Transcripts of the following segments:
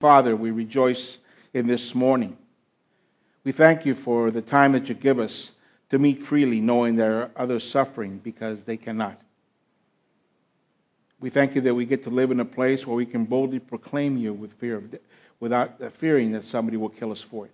Father, we rejoice in this morning. We thank you for the time that you give us to meet freely, knowing there are others suffering because they cannot. We thank you that we get to live in a place where we can boldly proclaim you without fearing that somebody will kill us for it.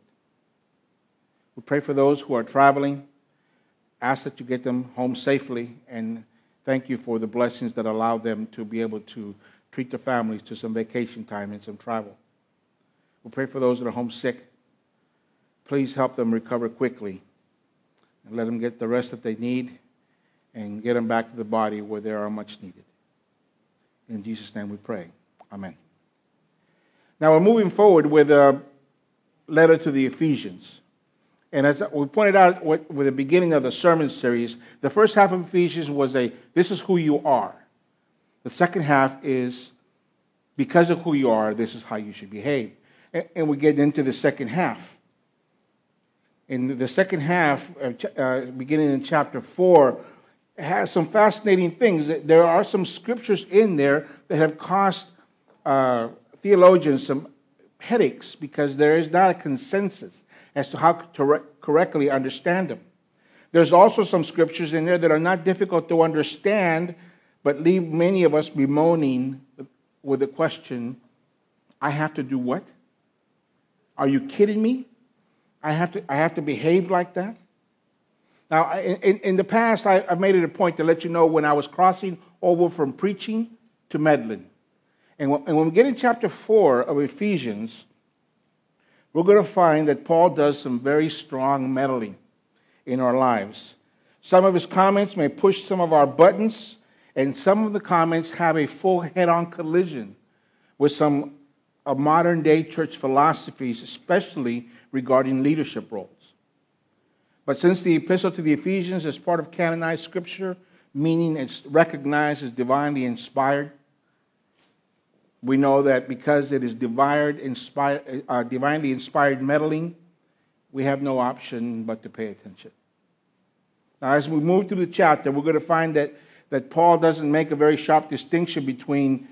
We pray for those who are traveling. Ask that you get them home safely, and thank you for the blessings that allow them to be able to treat their families to some vacation time and some travel. We pray for those that are homesick. Please help them recover quickly and let them get the rest that they need and get them back to the body where they are much needed. In Jesus' name we pray. Amen. Now we're moving forward with a letter to the Ephesians. And as we pointed out with the beginning of the sermon series, the first half of Ephesians was this is who you are. The second half is, because of who you are, this is how you should behave. And we get into the second half. In the second half, beginning in chapter 4, it has some fascinating things. There are some scriptures in there that have caused theologians some headaches because there is not a consensus as to how to correctly understand them. There's also some scriptures in there that are not difficult to understand, but leave many of us bemoaning with the question, I have to do what? Are you kidding me? I have to behave like that? Now, in the past, I've made it a point to let you know when I was crossing over from preaching to meddling. And when we get in chapter 4 of Ephesians, we're going to find that Paul does some very strong meddling in our lives. Some of his comments may push some of our buttons, and some of the comments have a full head-on collision with some of modern-day church philosophies, especially regarding leadership roles. But since the epistle to the Ephesians is part of canonized scripture, meaning it's recognized as divinely inspired, we know that because it is divinely inspired meddling, we have no option but to pay attention. Now, as we move through the chapter, we're going to find that Paul doesn't make a very sharp distinction between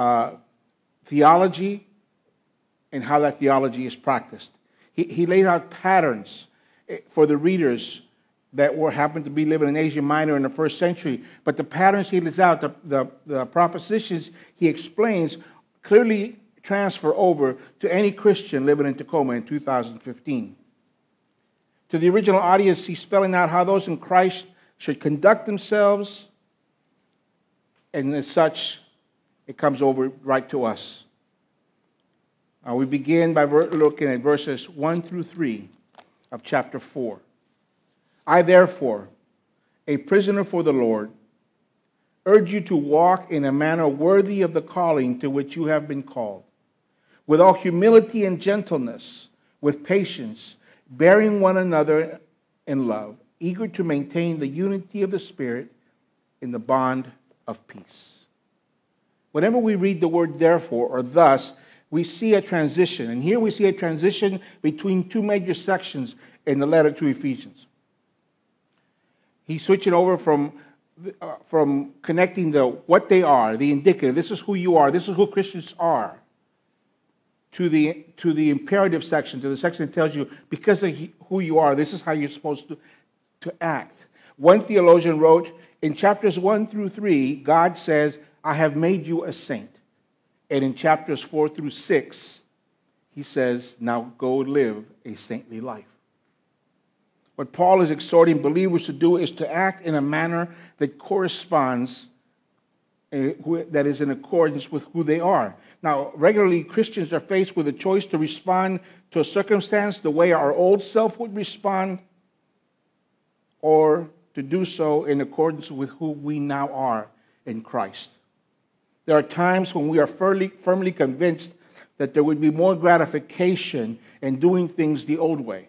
theology and how that theology is practiced. He lays out patterns for the readers that happened to be living in Asia Minor in the first century. But the patterns he lays out, the propositions he explains, clearly transfer over to any Christian living in Tacoma in 2015. To the original audience, he's spelling out how those in Christ should conduct themselves, and as such, it comes over right to us. We begin by looking at verses 1 through 3 of chapter 4. I, therefore, a prisoner for the Lord, urge you to walk in a manner worthy of the calling to which you have been called, with all humility and gentleness, with patience, bearing one another in love, eager to maintain the unity of the Spirit in the bond of peace. Whenever we read the word therefore or thus, we see a transition. And here we see a transition between two major sections in the letter to Ephesians. He's switching over from connecting what they are, the indicative, this is who you are, this is who Christians are, to the imperative section, to the section that tells you, because of who you are, this is how you're supposed to act. One theologian wrote, in chapters 1 through 3, God says, I have made you a saint. And in chapters 4 through 6, he says, now go live a saintly life. What Paul is exhorting believers to do is to act in a manner that corresponds, that is in accordance with who they are. Now, regularly, Christians are faced with a choice to respond to a circumstance the way our old self would respond, or to do so in accordance with who we now are in Christ. There are times when we are firmly convinced that there would be more gratification in doing things the old way.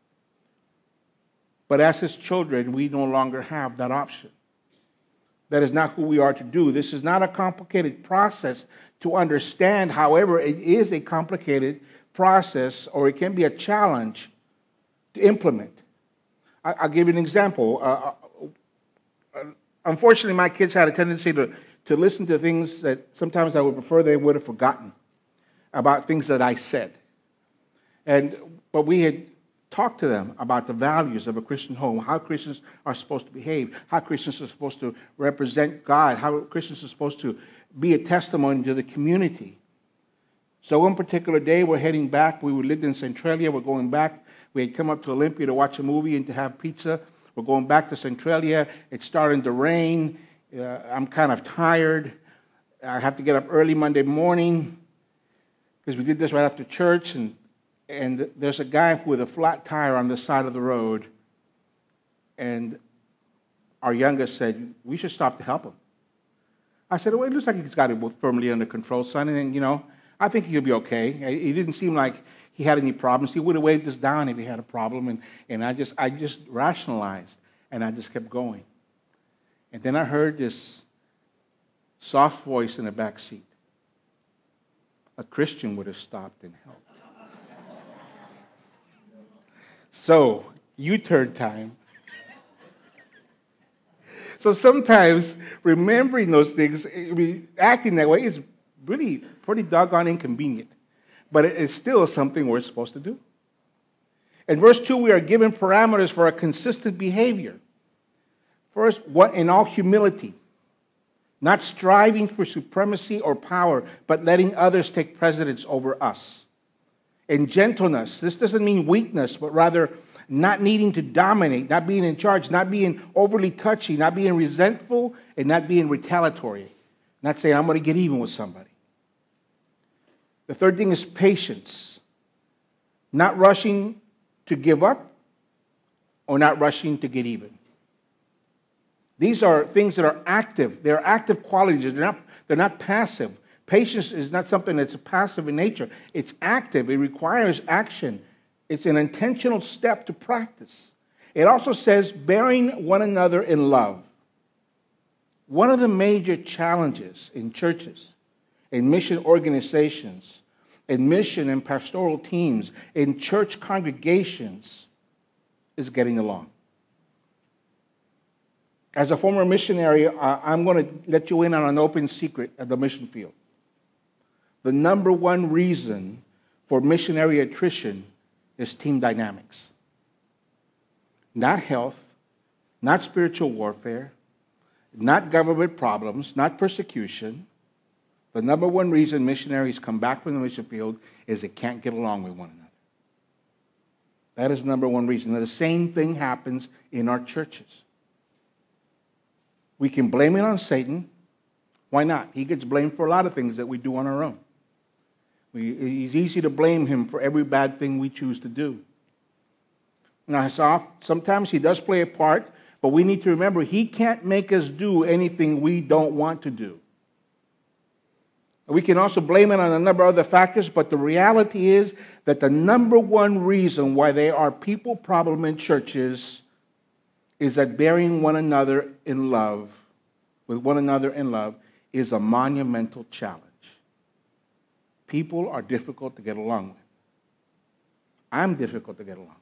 But as his children, we no longer have that option. That is not who we are to do. This is not a complicated process to understand. However, it is a complicated process, or it can be a challenge to implement. I'll give you an example. Unfortunately, my kids had a tendency to listen to things that sometimes I would prefer they would have forgotten. about things that I said. But we had talked to them about the values of a Christian home, how Christians are supposed to behave, how Christians are supposed to represent God, how Christians are supposed to be a testimony to the community. So one particular day, we're heading back. We lived in Centralia. We're going back. We had come up to Olympia to watch a movie and to have pizza. We're going back to Centralia. It's starting to rain. I'm kind of tired. I have to get up early Monday morning because we did this right after church. And there's a guy with a flat tire on the side of the road. And our youngest said, we should stop to help him. I said, well, it looks like he's got it firmly under control, son. And, I think he'll be okay. He didn't seem like he had any problems. He would have waved us down if he had a problem. And I just rationalized. And I just kept going. And then I heard this soft voice in the back seat. A Christian would have stopped and helped. So, U-turn time. So sometimes remembering those things, acting that way is really pretty doggone inconvenient. But it's still something we're supposed to do. In verse 2, we are given parameters for a consistent behavior. First, what in all humility, not striving for supremacy or power, but letting others take precedence over us. In gentleness, this doesn't mean weakness, but rather not needing to dominate, not being in charge, not being overly touchy, not being resentful, and not being retaliatory. Not saying, I'm going to get even with somebody. The third thing is patience. Not rushing to give up or not rushing to get even. These are things that are active. They're active qualities. They're not passive. Patience is not something that's passive in nature. It's active. It requires action. It's an intentional step to practice. It also says bearing one another in love. One of the major challenges in churches, in mission organizations, in mission and pastoral teams, in church congregations, is getting along. As a former missionary, I'm going to let you in on an open secret at the mission field. The number one reason for missionary attrition is team dynamics. Not health, not spiritual warfare, not government problems, not persecution. The number one reason missionaries come back from the mission field is they can't get along with one another. That is number one reason. Now, the same thing happens in our churches. We can blame it on Satan. Why not? He gets blamed for a lot of things that we do on our own. It's easy to blame him for every bad thing we choose to do. Now, sometimes he does play a part, but we need to remember he can't make us do anything we don't want to do. We can also blame it on a number of other factors, but the reality is that the number one reason why there are people problem in churches is that bearing one another in love, with one another in love, is a monumental challenge. People are difficult to get along with. I'm difficult to get along with.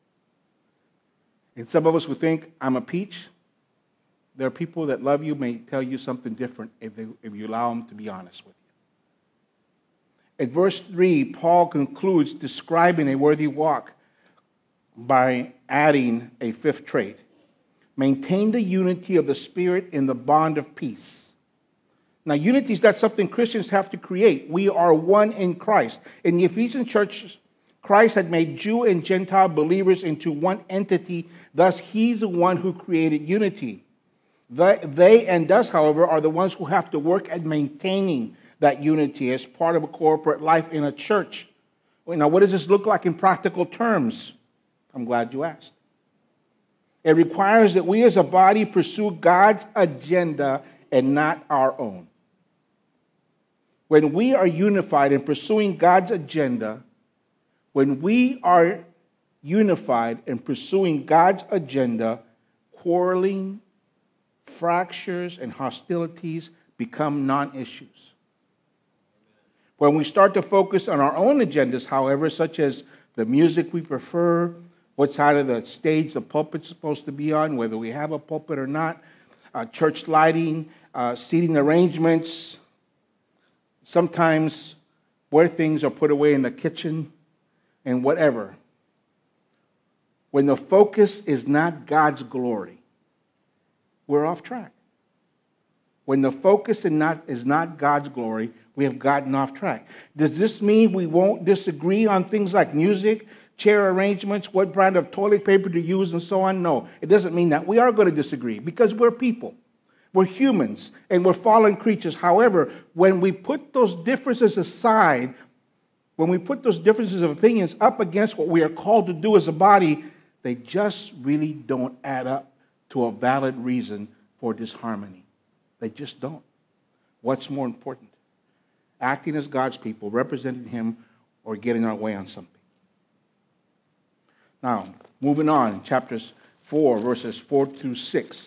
And some of us would think, I'm a peach. There are people that love you, may tell you something different if you allow them to be honest with you. At verse 3, Paul concludes describing a worthy walk by adding a fifth trait. Maintain the unity of the Spirit in the bond of peace. Now, unity is not something Christians have to create. We are one in Christ. In the Ephesian church, Christ had made Jew and Gentile believers into one entity. Thus, he's the one who created unity. They and us, however, are the ones who have to work at maintaining that unity as part of a corporate life in a church. Now, what does this look like in practical terms? I'm glad you asked. It requires that we as a body pursue God's agenda and not our own. When we are unified in pursuing God's agenda, quarreling, fractures, and hostilities become non-issues. When we start to focus on our own agendas, however, such as the music we prefer, what side of the stage the pulpit's supposed to be on, whether we have a pulpit or not, church lighting, seating arrangements, sometimes where things are put away in the kitchen and whatever. When the focus is not God's glory, we're off track. When the focus is not God's glory, we have gotten off track. Does this mean we won't disagree on things like music, chair arrangements, what brand of toilet paper to use, and so on? No, it doesn't mean that. We are going to disagree because we're people. We're humans, and we're fallen creatures. However, when we put those differences aside, when we put those differences of opinions up against what we are called to do as a body, they just really don't add up to a valid reason for disharmony. They just don't. What's more important? Acting as God's people, representing Him, or getting our way on something? Now, moving on, chapters 4, verses 4 through 6.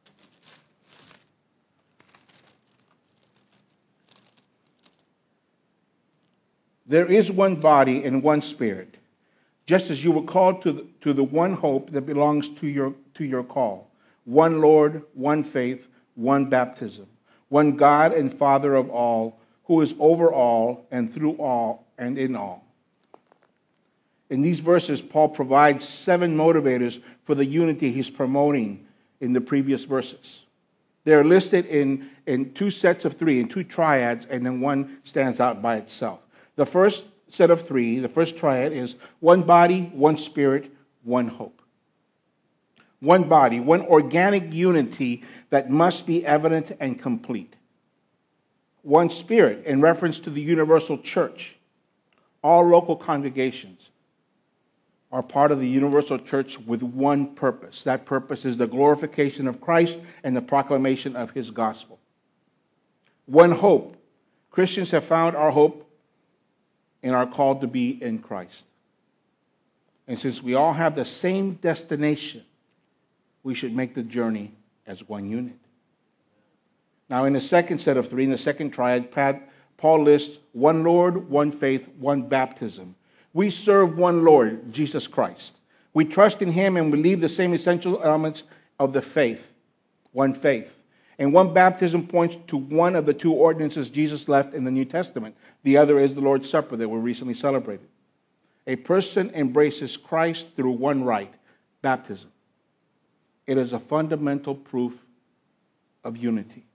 There is one body and one Spirit, just as you were called to the one hope that belongs to your call. One Lord, one faith, one baptism, one God and Father of all, who is over all and through all and in all. In these verses, Paul provides 7 motivators for the unity he's promoting in the previous verses. They're listed in 2 sets of 3, in 2 triads, and then one stands out by itself. The first set of 3, the first triad, is one body, one Spirit, one hope. One body, one organic unity that must be evident and complete. One Spirit, in reference to the universal church. All local congregations are part of the universal church with one purpose. That purpose is the glorification of Christ and the proclamation of His gospel. One hope. Christians have found our hope and are called to be in Christ. And since we all have the same destination, we should make the journey as one unit. Now, in the second set of 3, in the second triad, Paul lists one Lord, one faith, one baptism. We serve one Lord, Jesus Christ. We trust in Him and believe the same essential elements of the faith, one faith. And one baptism points to one of the 2 ordinances Jesus left in the New Testament. The other is the Lord's Supper that we recently celebrated. A person embraces Christ through one rite, baptism. It is a fundamental proof of unity.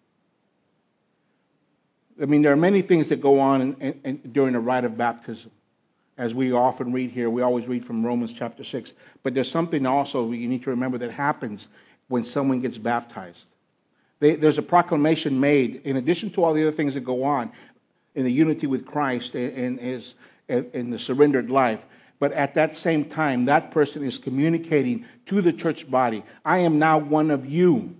I mean, there are many things that go on during the rite of baptism. As we often read here, we always read from Romans chapter 6. But there's something also you need to remember that happens when someone gets baptized. There's a proclamation made, in addition to all the other things that go on in the unity with Christ and in the surrendered life. But at that same time, that person is communicating to the church body, I am now one of you.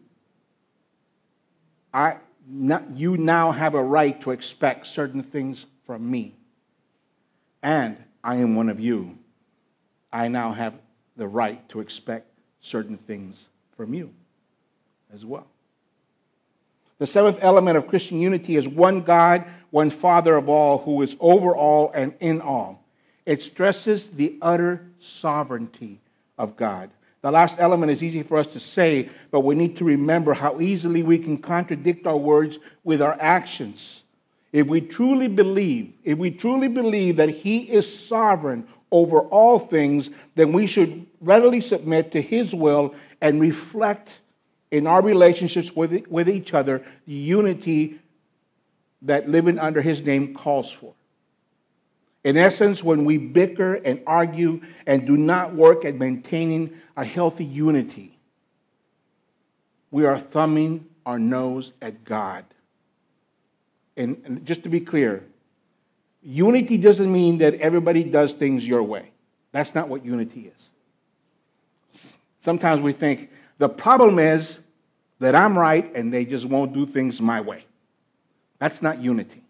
You now have a right to expect certain things from me. And I am one of you. I now have the right to expect certain things from you as well. The 7th element of Christian unity is one God, one Father of all, who is over all and in all. It stresses the utter sovereignty of God. The last element is easy for us to say, but we need to remember how easily we can contradict our words with our actions. If we truly believe that He is sovereign over all things, then we should readily submit to His will and reflect in our relationships with each other the unity that living under His name calls for. In essence, when we bicker and argue and do not work at maintaining a healthy unity, we are thumbing our nose at God. And just to be clear, unity doesn't mean that everybody does things your way. That's not what unity is. Sometimes we think the problem is that I'm right and they just won't do things my way. That's not unity.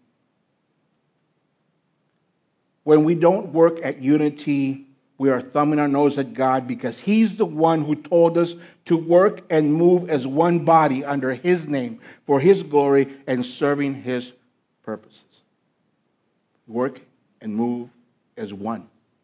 When we don't work at unity, we are thumbing our nose at God because He's the one who told us to work and move as one body under His name for His glory and serving His purposes. Work and move as one.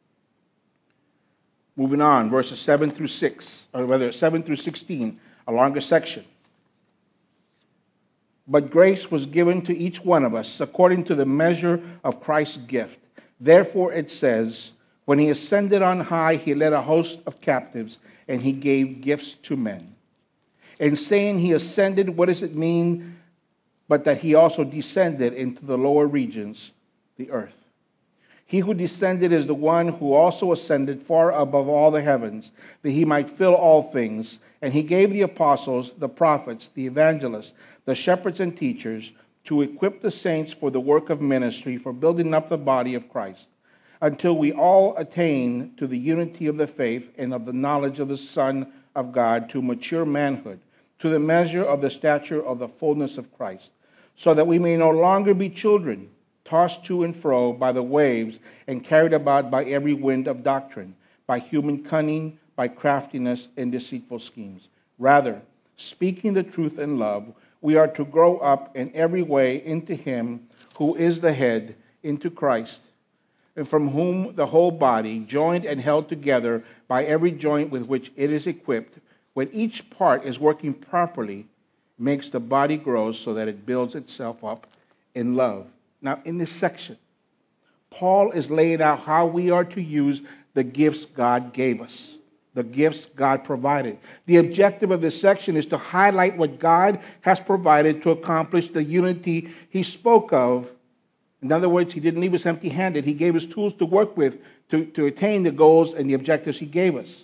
Moving on, verses 7 through 6, or rather 7 through 16, a longer section. But grace was given to each one of us according to the measure of Christ's gift. Therefore it says, when he ascended on high, he led a host of captives, and he gave gifts to men. In saying he ascended, what does it mean? But that he also descended into the lower regions, the earth. He who descended is the one who also ascended far above all the heavens, that he might fill all things. And he gave the apostles, the prophets, the evangelists, the shepherds and teachers to equip the saints for the work of ministry, for building up the body of Christ, until we all attain to the unity of the faith and of the knowledge of the Son of God, to mature manhood, to the measure of the stature of the fullness of Christ, so that we may no longer be children, tossed to and fro by the waves and carried about by every wind of doctrine, by human cunning, by craftiness and deceitful schemes. Rather, speaking the truth in love, we are to grow up in every way into him who is the head, into Christ, and from whom the whole body, joined and held together by every joint with which it is equipped, when each part is working properly, makes the body grow so that it builds itself up in love. Now, in this section, Paul is laying out how we are to use the gifts God gave us, the gifts God provided. The objective of this section is to highlight what God has provided to accomplish the unity he spoke of. In other words, he didn't leave us empty-handed. He gave us tools to work with to attain the goals and the objectives he gave us.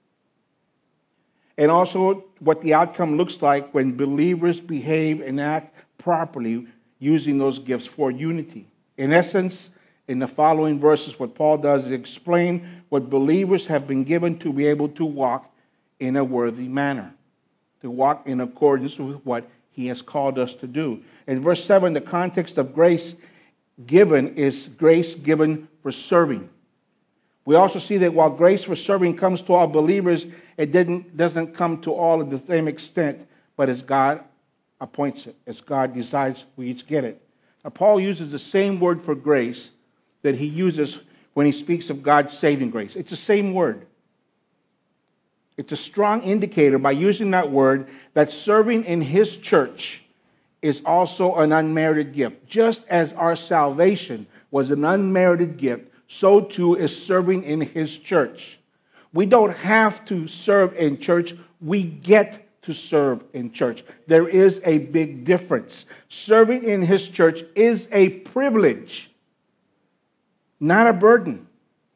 And also what the outcome looks like when believers behave and act properly using those gifts for unity. In essence, in the following verses, what Paul does is explain what believers have been given to be able to walk in a worthy manner, to walk in accordance with what he has called us to do. In verse 7, the context of grace given is grace given for serving. We also see that while grace for serving comes to all believers, it doesn't come to all at the same extent, but as God appoints it, as God decides we each get it. Now, Paul uses the same word for grace that he uses when he speaks of God's saving grace. It's the same word. It's a strong indicator by using that word that serving in his church is also an unmerited gift. Just as our salvation was an unmerited gift, so too is serving in his church. We don't have to serve in church. We get to serve in church. There is a big difference. Serving in his church is a privilege, not a burden.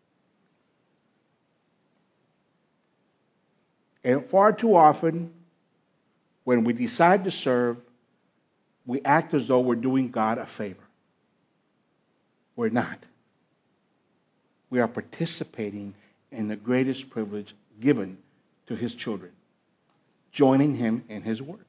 And far too often, when we decide to serve, we act as though we're doing God a favor. We're not. We are participating in the greatest privilege given to his children, joining him in his work.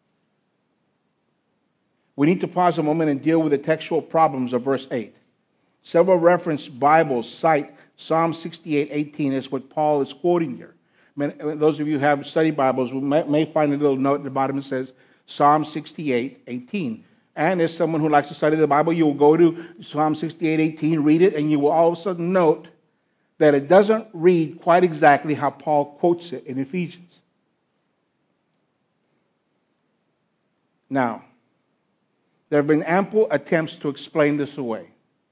We need to pause a moment and deal with the textual problems of verse 8. Several reference Bibles cite Psalm 68:18 as what Paul is quoting here. Those of you who have study Bibles may find a little note at the bottom that says Psalm 68:18. And as someone who likes to study the Bible, you will go to Psalm 68:18, read it, and you will all of a sudden note that it doesn't read quite exactly how Paul quotes it in Ephesians. Now, there have been ample attempts to explain this away.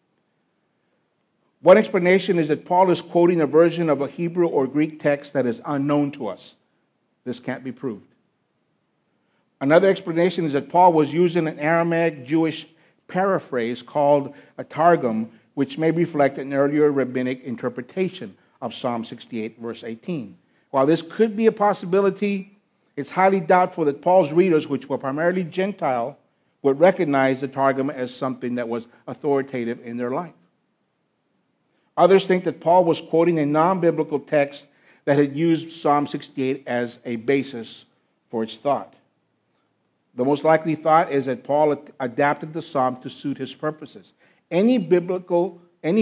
One explanation is that Paul is quoting a version of a Hebrew or Greek text that is unknown to us. This can't be proved. Another explanation is that Paul was using an Aramaic Jewish paraphrase called a Targum, which may reflect an earlier rabbinic interpretation of Psalm 68, verse 18. While this could be a possibility, it's highly doubtful that Paul's readers, which were primarily Gentile, would recognize the Targum as something that was authoritative in their life. Others think that Paul was quoting a non-biblical text that had used Psalm 68 as a basis for its thought. The most likely thought is that Paul adapted the psalm to suit his purposes. Any biblicist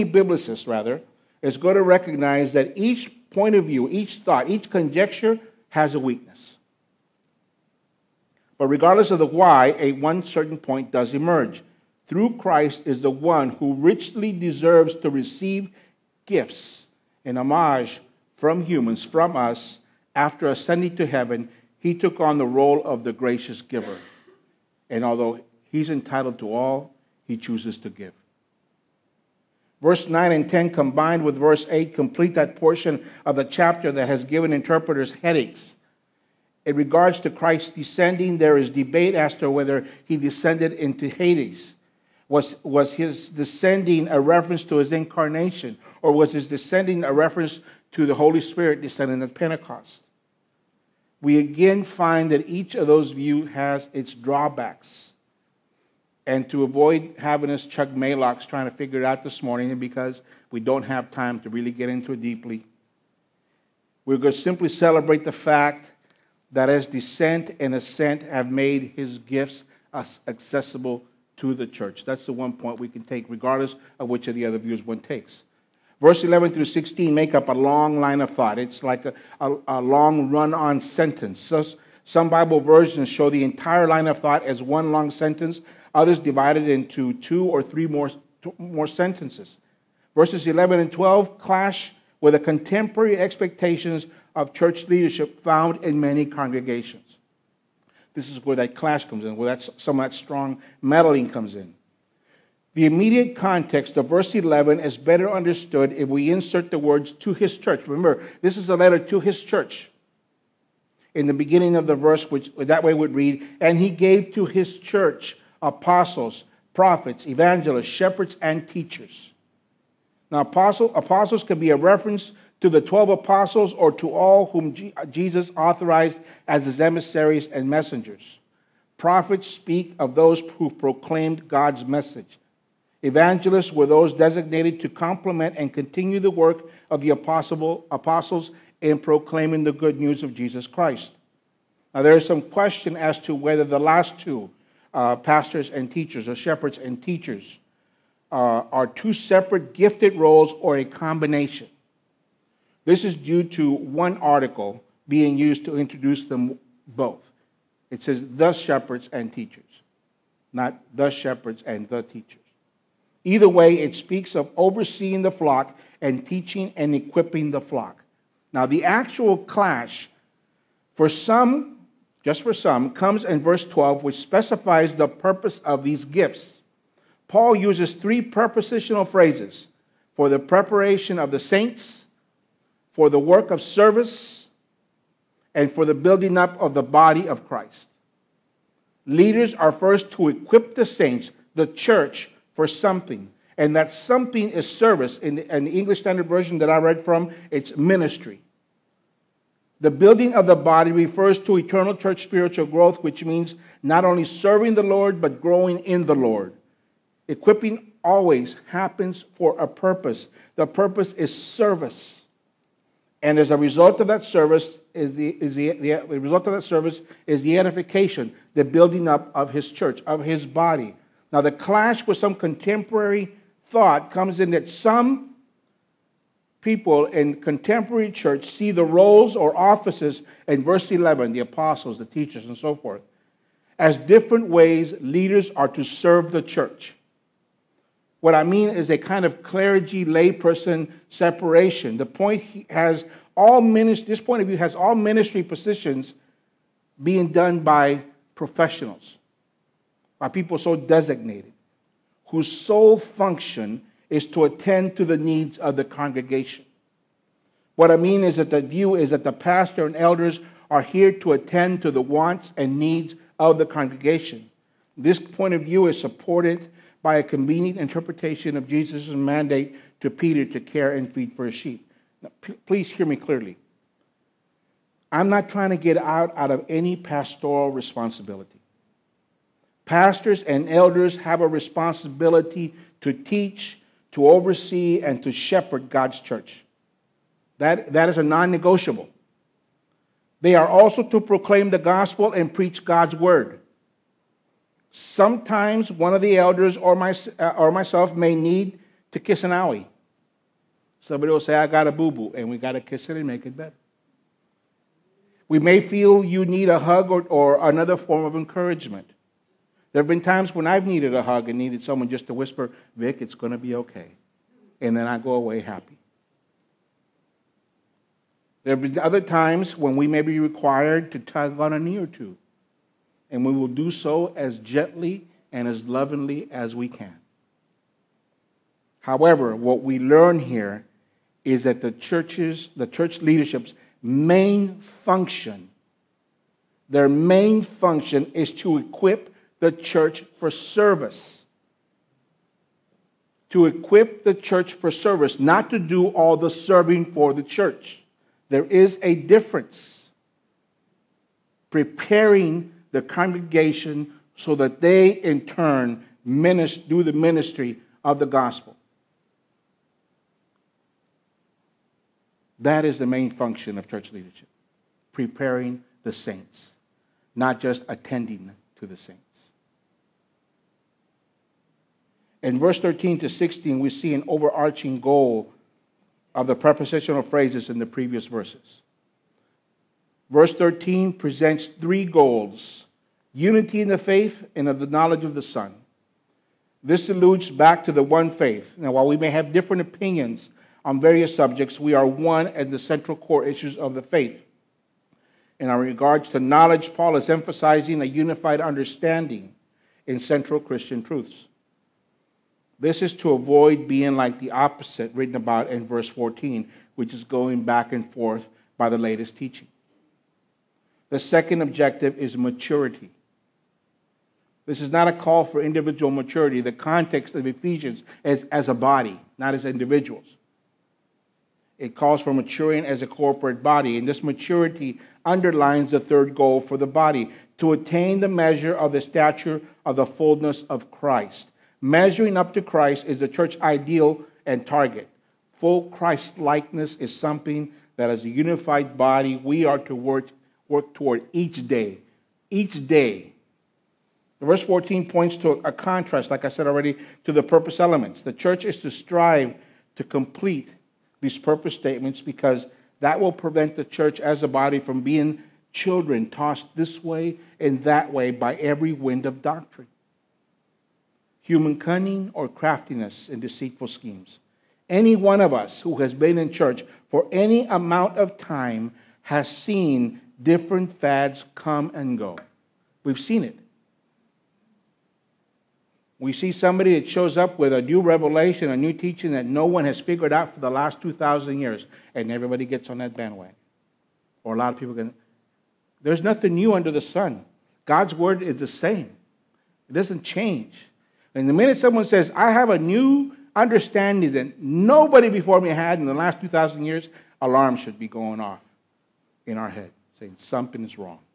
is going to recognize that each point of view, each thought, each conjecture has a weakness. But regardless of the why, one certain point does emerge. Through Christ is the one who richly deserves to receive gifts and homage from humans, from us. After ascending to heaven, he took on the role of the gracious giver. And although he's entitled to all, he chooses to give. Verse 9 and 10 combined with verse 8 complete that portion of the chapter that has given interpreters headaches. In regards to Christ descending, there is debate as to whether he descended into Hades. Was his descending a reference to his incarnation, or was his descending a reference to the Holy Spirit descending at Pentecost? We again find that each of those views has its drawbacks. And to avoid having us Chuck Maylocks trying to figure it out this morning, and because we don't have time to really get into it deeply, we're going to simply celebrate the fact that as descent and ascent have made his gifts accessible to the church. That's the one point we can take, regardless of which of the other views one takes. Verse 11 through 16 make up a long line of thought. It's like a long run-on sentence. So some Bible versions show the entire line of thought as one long sentence. Others divide it into 2 or 3 more sentences. Verses 11 and 12 clash with the contemporary expectations of church leadership found in many congregations. This is where that clash comes in, where some of that strong meddling comes in. The immediate context of verse 11 is better understood if we insert the words "to his church." Remember, this is a letter to his church. In the beginning of the verse, which that way would read, "And he gave to his church apostles, prophets, evangelists, shepherds, and teachers." Now, apostles can be a reference to the 12 apostles or to all whom Jesus authorized as his emissaries and messengers. Prophets speak of those who proclaimed God's message. Evangelists were those designated to complement and continue the work of the apostles in proclaiming the good news of Jesus Christ. Now, there is some question as to whether the last two, pastors and teachers, or shepherds and teachers, are 2 separate gifted roles or a combination. This is due to one article being used to introduce them both. It says the shepherds and teachers, not the shepherds and the teachers. Either way, it speaks of overseeing the flock and teaching and equipping the flock. Now, the actual clash, for some, just for some, comes in verse 12, which specifies the purpose of these gifts. Paul uses 3 prepositional phrases: for the preparation of the saints, for the work of service, and for the building up of the body of Christ. Leaders are first to equip the saints, the church, for something. And that something is service. In the English Standard Version that I read from, it's ministry. The building of the body refers to eternal church spiritual growth, which means not only serving the Lord, but growing in the Lord. Equipping always happens for a purpose. The purpose is service. And as a result of that service the result of that service is the edification, the building up of his church, of his body. Now, the clash with some contemporary thought comes in that some people in contemporary church see the roles or offices in verse 11, the apostles, the teachers, and so forth, as different ways leaders are to serve the church. What I mean is a kind of clergy layperson separation. The point has all ministry, this point of view has all ministry positions being done by professionals, by people so designated, whose sole function is to attend to the needs of the congregation. What I mean is that the view is that the pastor and elders are here to attend to the wants and needs of the congregation. This point of view is supported by a convenient interpretation of Jesus' mandate to Peter to care and feed for his sheep. Now, please hear me clearly. I'm not trying to get out of any pastoral responsibility. Pastors and elders have a responsibility to teach, to oversee, and to shepherd God's church. That is a non-negotiable. They are also to proclaim the gospel and preach God's word. Sometimes one of the elders or myself may need to kiss an owie. Somebody will say, I got a boo-boo, and we got to kiss it and make it better. We may feel you need a hug or another form of encouragement. There have been times when I've needed a hug and needed someone just to whisper, Vic, it's going to be okay. And then I go away happy. There have been other times when we may be required to tug on a knee or two and we will do so as gently and as lovingly as we can. However, what we learn here is that the church leadership's main function, their main function is to equip the church for service. To equip the church for service, not to do all the serving for the church. There is a difference. Preparing the congregation so that they, in turn, do the ministry of the gospel. That is the main function of church leadership. Preparing the saints, not just attending to the saints. In verse 13 to 16, we see an overarching goal of the prepositional phrases in the previous verses. Verse 13 presents three goals: unity in the faith and of the knowledge of the Son. This alludes back to the one faith. Now, while we may have different opinions on various subjects, we are one at the central core issues of the faith. In our regards to knowledge, Paul is emphasizing a unified understanding in central Christian truths. This is to avoid being like the opposite written about in verse 14, which is going back and forth by the latest teaching. The second objective is maturity. This is not a call for individual maturity. The context of Ephesians is as a body, not as individuals. It calls for maturing as a corporate body, and this maturity underlines the third goal for the body: to attain the measure of the stature of the fullness of Christ. Measuring up to Christ is the church ideal and target. Full Christ-likeness is something that as a unified body we are to work toward each day. Each day. Verse 14 points to a contrast, like I said already, to the purpose elements. The church is to strive to complete these purpose statements because that will prevent the church as a body from being children tossed this way and that way by every wind of doctrine, human cunning, or craftiness in deceitful schemes. Any one of us who has been in church for any amount of time has seen different fads come and go. We've seen it. We see somebody that shows up with a new revelation, a new teaching that no one has figured out for the last 2,000 years, and everybody gets on that bandwagon. Or a lot of people can. There's nothing new under the sun. God's word is the same. It doesn't change. And the minute someone says, I have a new understanding that nobody before me had in the last 2,000 years, alarms should be going off in our head, saying something is wrong.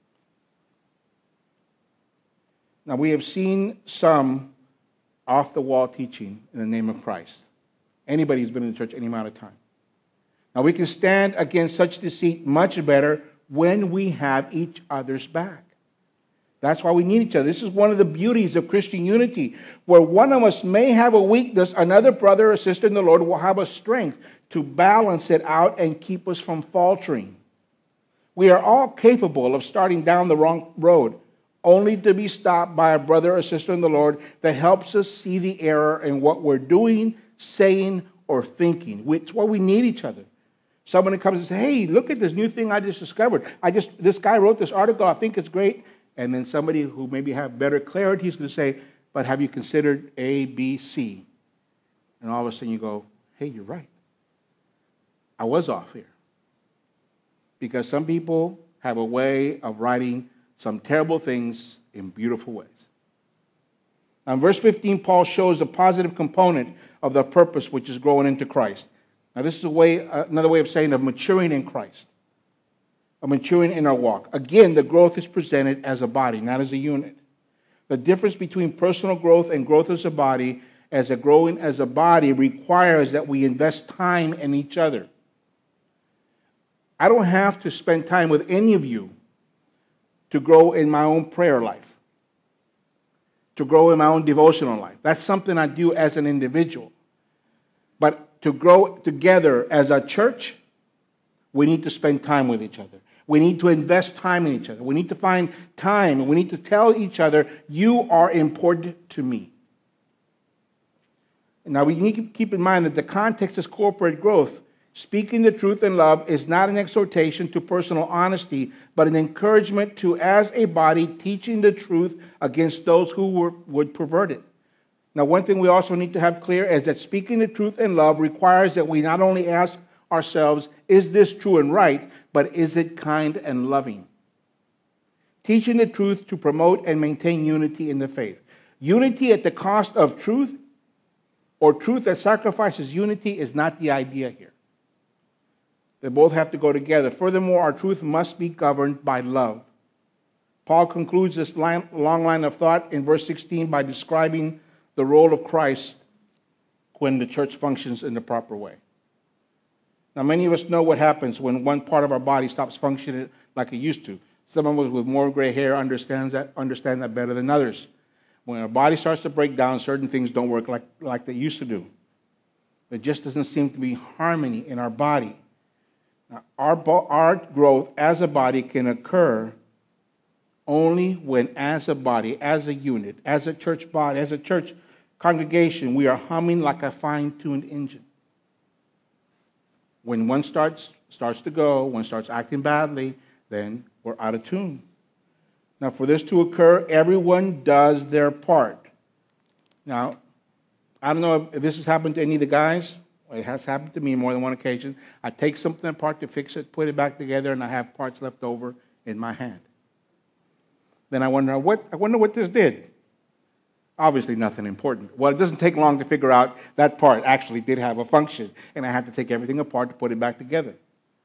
Now, we have seen some off-the-wall teaching in the name of Christ. Anybody who's been in the church any amount of time. Now, we can stand against such deceit much better when we have each other's back. That's why we need each other. This is one of the beauties of Christian unity. Where one of us may have a weakness, another brother or sister in the Lord will have a strength to balance it out and keep us from faltering. We are all capable of starting down the wrong road, only to be stopped by a brother or sister in the Lord that helps us see the error in what we're doing, saying, or thinking. It's why we need each other. Someone comes and says, hey, look at this new thing I just discovered. This guy wrote this article, I think it's great. And then somebody who maybe have better clarity is going to say, but have you considered A, B, C? And all of a sudden you go, hey, you're right. I was off here. Because some people have a way of writing some terrible things in beautiful ways. Now, in verse 15, Paul shows the positive component of the purpose, which is growing into Christ. Now, this is another way of saying of maturing in Christ, of maturing in our walk. Again, the growth is presented as a body, not as a unit. The difference between personal growth and growth as a body, as a growing as a body, requires that we invest time in each other. I don't have to spend time with any of you to grow in my own prayer life, to grow in my own devotional life. That's something I do as an individual. But to grow together as a church, we need to spend time with each other. We need to invest time in each other. We need to find time, and we need to tell each other, you are important to me. Now, we need to keep in mind that the context is corporate growth. Speaking the truth in love is not an exhortation to personal honesty, but an encouragement to, as a body, teaching the truth against those who would pervert it. Now, one thing we also need to have clear is that speaking the truth in love requires that we not only ask ourselves, is this true and right, but is it kind and loving? Teaching the truth to promote and maintain unity in the faith. Unity at the cost of truth, or truth that sacrifices unity, is not the idea here. They both have to go together. Furthermore, our truth must be governed by love. Paul concludes this long line of thought in verse 16 by describing the role of Christ when the church functions in the proper way. Now, many of us know what happens when one part of our body stops functioning like it used to. Some of us with more gray hair understand that better than others. When our body starts to break down, certain things don't work like they used to do. There just doesn't seem to be harmony in our body. Now, our growth as a body can occur only when, as a body, as a unit, as a church body, as a church congregation, we are humming like a fine-tuned engine. When one starts to go, one starts acting badly, then we're out of tune. Now, for this to occur, everyone does their part. Now, I don't know if this has happened to any of the guys. It has happened to me more than one occasion. I take something apart to fix it, put it back together, and I have parts left over in my hand. Then I wonder what this did. Obviously nothing important. Well, it doesn't take long to figure out that part actually did have a function, and I have to take everything apart to put it back together.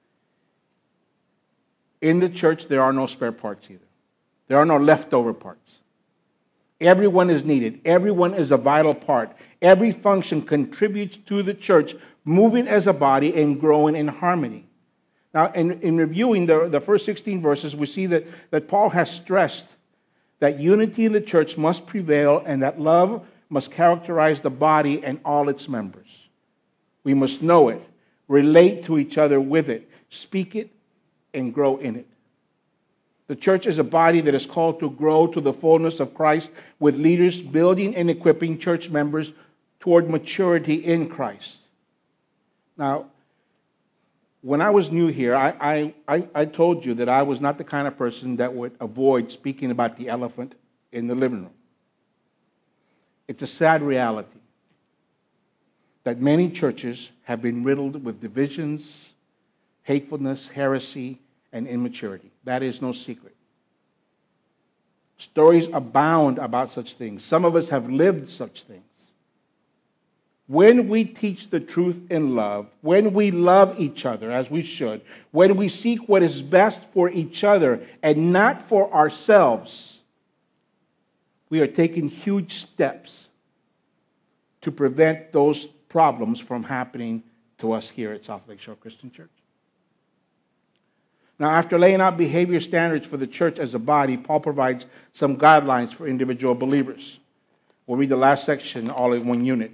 In the church, there are no spare parts either. There are no leftover parts. Everyone is needed. Everyone is a vital part. Every function contributes to the church moving as a body and growing in harmony. Now, in reviewing the first 16 verses, we see that Paul has stressed that unity in the church must prevail and that love must characterize the body and all its members. We must know it, relate to each other with it, speak it, and grow in it. The church is a body that is called to grow to the fullness of Christ, with leaders building and equipping church members toward maturity in Christ. Now, when I was new here, I told you that I was not the kind of person that would avoid speaking about the elephant in the living room. It's a sad reality that many churches have been riddled with divisions, hatefulness, heresy, and immaturity. That is no secret. Stories abound about such things. Some of us have lived such things. When we teach the truth in love, when we love each other as we should, when we seek what is best for each other and not for ourselves, we are taking huge steps to prevent those problems from happening to us here at South Lake Shore Christian Church. Now, after laying out behavior standards for the church as a body, Paul provides some guidelines for individual believers. We'll read the last section all in one unit.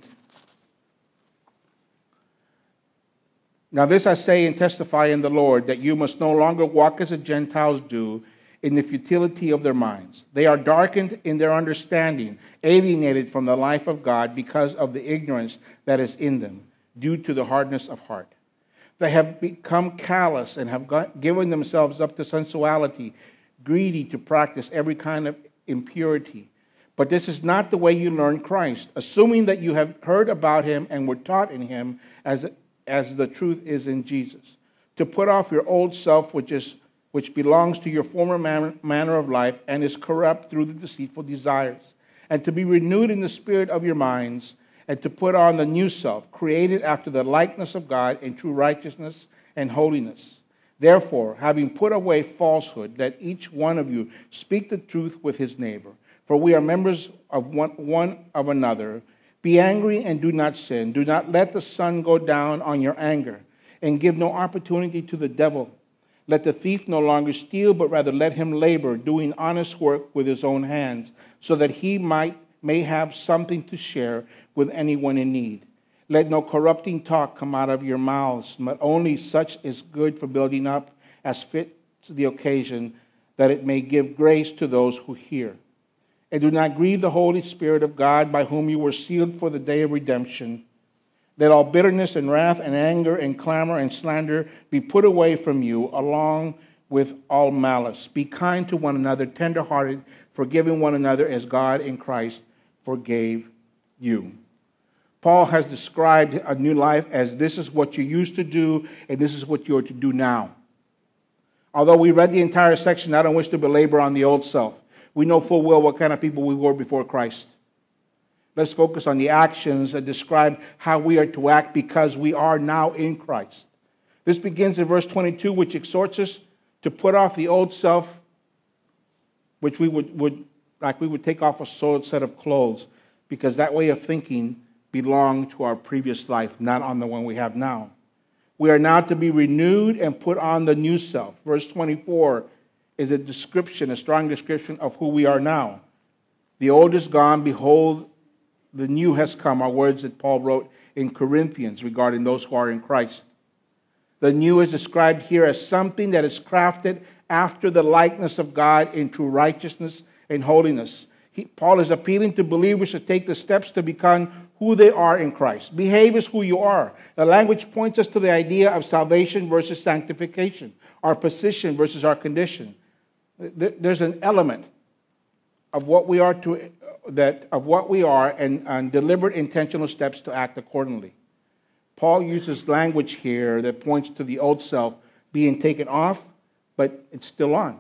Now this I say and testify in the Lord, that you must no longer walk as the Gentiles do in the futility of their minds. They are darkened in their understanding, alienated from the life of God because of the ignorance that is in them, due to the hardness of heart. They have become callous and have given themselves up to sensuality, greedy to practice every kind of impurity. But this is not the way you learn Christ, assuming that you have heard about him and were taught in him as the truth is in Jesus, to put off your old self, which belongs to your former manner of life and is corrupt through the deceitful desires, and to be renewed in the spirit of your minds, and to put on the new self, created after the likeness of God in true righteousness and holiness. Therefore, having put away falsehood, let each one of you speak the truth with his neighbor, for we are members of one of another. Be angry and do not sin. Do not let the sun go down on your anger, and give no opportunity to the devil. Let the thief no longer steal, but rather let him labor, doing honest work with his own hands, so that he may have something to share with anyone in need. Let no corrupting talk come out of your mouths, but only such is good for building up as fits the occasion, that it may give grace to those who hear. And do not grieve the Holy Spirit of God, by whom you were sealed for the day of redemption. Let all bitterness and wrath and anger and clamor and slander be put away from you, along with all malice. Be kind to one another, tenderhearted, forgiving one another as God in Christ forgave you. Paul has described a new life as this is what you used to do and this is what you are to do now. Although we read the entire section, I don't wish to belabor on the old self. We know full well what kind of people we were before Christ. Let's focus on the actions that describe how we are to act because we are now in Christ. This begins in verse 22, which exhorts us to put off the old self, which we would take off a soiled set of clothes, because that way of thinking belonged to our previous life, not on the one we have now. We are now to be renewed and put on the new self. Verse 24 is a strong description of who we are now. The old is gone, behold, the new has come, are words that Paul wrote in Corinthians regarding those who are in Christ. The new is described here as something that is crafted after the likeness of God in true righteousness and holiness. Paul is appealing to believers to take the steps to become who they are in Christ. Behave as who you are. The language points us to the idea of salvation versus sanctification, our position versus our condition. There's an element of what we are and deliberate intentional steps to act accordingly. Paul uses language here that points to the old self being taken off, but it's still on.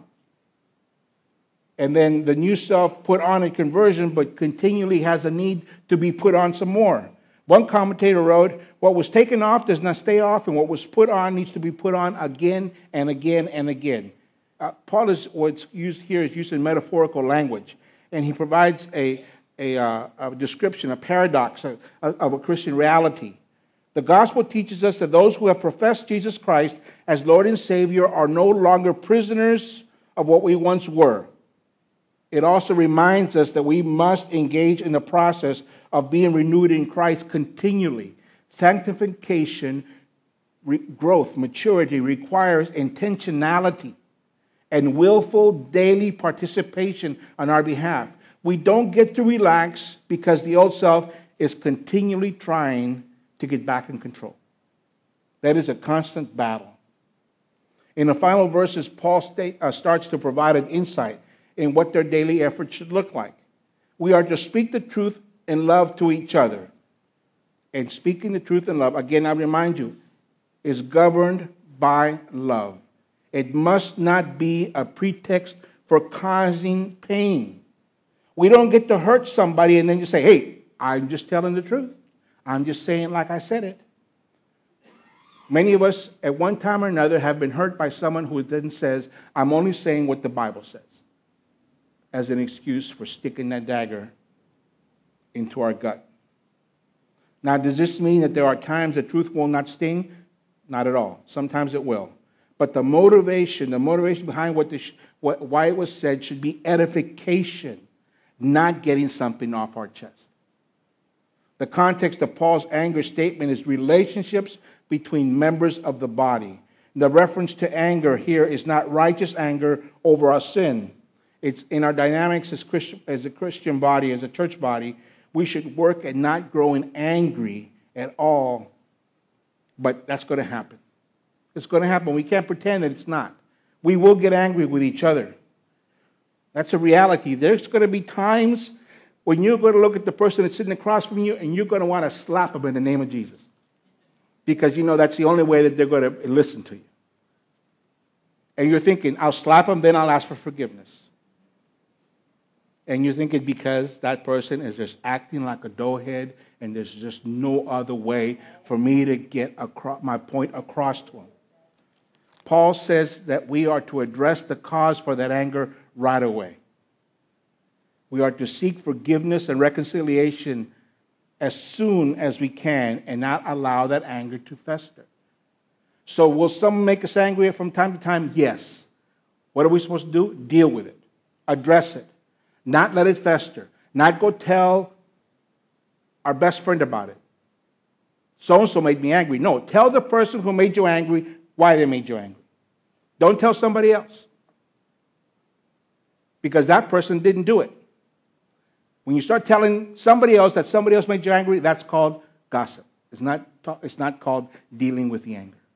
And then the new self put on in conversion, but continually has a need to be put on some more. One commentator wrote, what was taken off does not stay off, and what was put on needs to be put on again and again and again. Paul is what's used here is used in metaphorical language, and he provides a description, a paradox of a Christian reality. The gospel teaches us that those who have professed Jesus Christ as Lord and Savior are no longer prisoners of what we once were. It also reminds us that we must engage in the process of being renewed in Christ continually. Sanctification, growth, maturity requires intentionality and willful daily participation on our behalf. We don't get to relax because the old self is continually trying to get back in control. That is a constant battle. In the final verses, Paul starts to provide an insight in what their daily efforts should look like. We are to speak the truth in love to each other. And speaking the truth in love, again, I remind you, is governed by love. It must not be a pretext for causing pain. We don't get to hurt somebody and then you say, hey, I'm just telling the truth. I'm just saying like I said it. Many of us at one time or another have been hurt by someone who then says, I'm only saying what the Bible says, as an excuse for sticking that dagger into our gut. Now, does this mean that there are times that truth will not sting? Not at all. Sometimes it will. But the motivation behind why it was said should be edification, not getting something off our chest. The context of Paul's anger statement is relationships between members of the body. The reference to anger here is not righteous anger over our sin. It's in our dynamics as a Christian body, as a church body, we should work at not growing angry at all. But that's going to happen. It's going to happen. We can't pretend that it's not. We will get angry with each other. That's a reality. There's going to be times when you're going to look at the person that's sitting across from you and you're going to want to slap them in the name of Jesus. Because you know that's the only way that they're going to listen to you. And you're thinking, I'll slap them, then I'll ask for forgiveness. And you're thinking because that person is just acting like a doughhead and there's just no other way for me to get my point across to him. Paul says that we are to address the cause for that anger right away. We are to seek forgiveness and reconciliation as soon as we can and not allow that anger to fester. So will someone make us angry from time to time? Yes. What are we supposed to do? Deal with it. Address it. Not let it fester. Not go tell our best friend about it. So-and-so made me angry. No, tell the person who made you angry why they made you angry. Don't tell somebody else. Because that person didn't do it. When you start telling somebody else that somebody else made you angry, that's called gossip. It's not called dealing with the anger.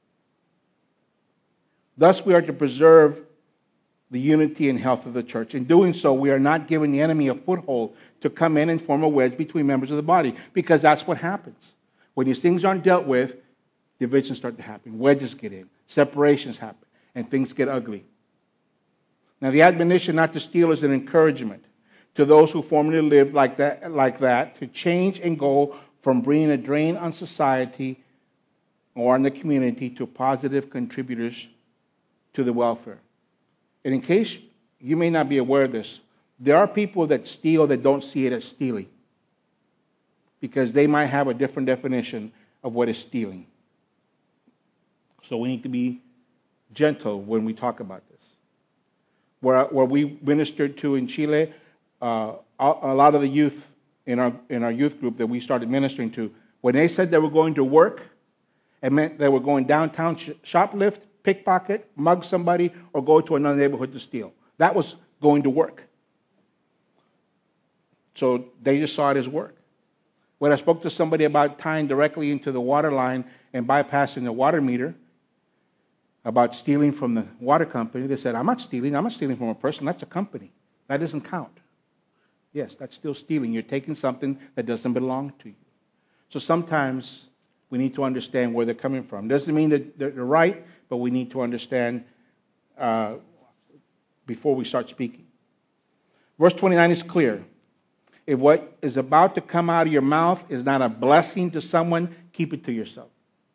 Thus, we are to preserve the unity and health of the church. In doing so, we are not giving the enemy a foothold to come in and form a wedge between members of the body, because that's what happens. When these things aren't dealt with, divisions start to happen, wedges get in, separations happen, and things get ugly. Now, the admonition not to steal is an encouragement to those who formerly lived like that to change and go from being a drain on society or on the community to positive contributors to the welfare. And in case you may not be aware of this, there are people that steal that don't see it as stealing, because they might have a different definition of what is stealing. So we need to be gentle when we talk about this. Where we ministered to in Chile, a lot of the youth in our youth group that we started ministering to, when they said they were going to work, it meant they were going downtown, shoplift, pickpocket, mug somebody, or go to another neighborhood to steal. That was going to work. So they just saw it as work. When I spoke to somebody about tying directly into the water line and bypassing the water meter, about stealing from the water company, they said, I'm not stealing from a person, that's a company. That doesn't count. Yes, that's still stealing. You're taking something that doesn't belong to you. So sometimes we need to understand where they're coming from. Doesn't mean that they're right, but we need to understand before we start speaking. Verse 29 is clear. If what is about to come out of your mouth is not a blessing to someone, keep it to yourself.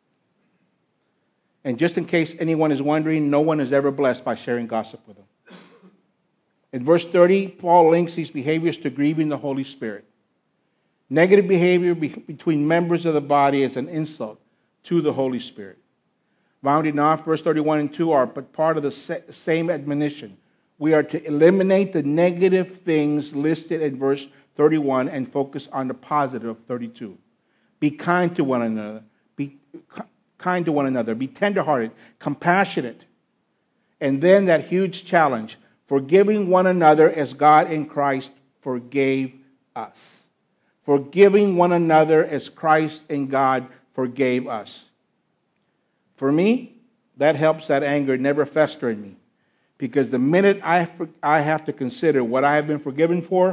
And just in case anyone is wondering, no one is ever blessed by sharing gossip with them. In verse 30, Paul links these behaviors to grieving the Holy Spirit. Negative behavior between members of the body is an insult to the Holy Spirit. Rounding off, verse 31 and 2 are part of the same admonition. We are to eliminate the negative things listed in verse 31 and focus on the positive of 32. Be kind to one another. Be tenderhearted, compassionate. And then that huge challenge, forgiving one another as God in Christ forgave us. Forgiving one another as Christ and God forgave us. For me, that helps that anger never fester in me. Because the minute I have to consider what I have been forgiven for,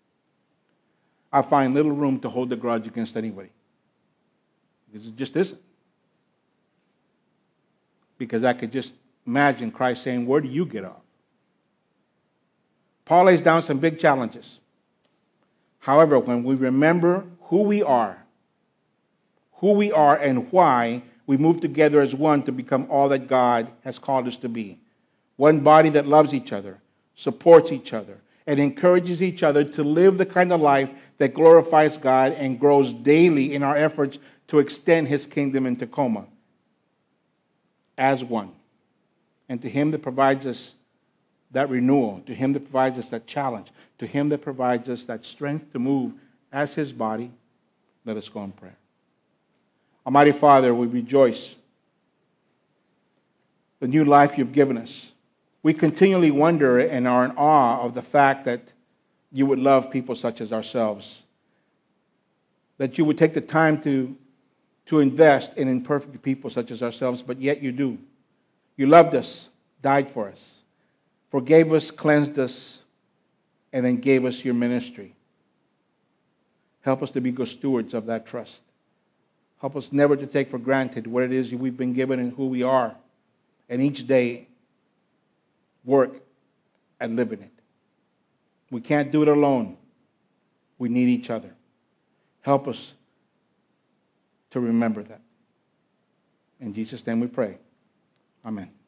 I find little room to hold a grudge against anybody. Because it just isn't. Because I could just imagine Christ saying, where do you get off? Paul lays down some big challenges. However, when we remember who we are and why, we move together as one to become all that God has called us to be. One body that loves each other, supports each other, and encourages each other to live the kind of life that glorifies God and grows daily in our efforts to extend His kingdom in Tacoma as one. And to Him that provides us that renewal, to Him that provides us that challenge, to Him that provides us that strength to move as His body, let us go in prayer. Almighty Father, we rejoice the new life You've given us. We continually wonder and are in awe of the fact that You would love people such as ourselves, that You would take the time to invest in imperfect people such as ourselves, but yet You do. You loved us, died for us, forgave us, cleansed us, and then gave us Your ministry. Help us to be good stewards of that trust. Help us never to take for granted what it is we've been given and who we are, and each day work and live in it. We can't do it alone. We need each other. Help us to remember that. In Jesus' name we pray. Amen.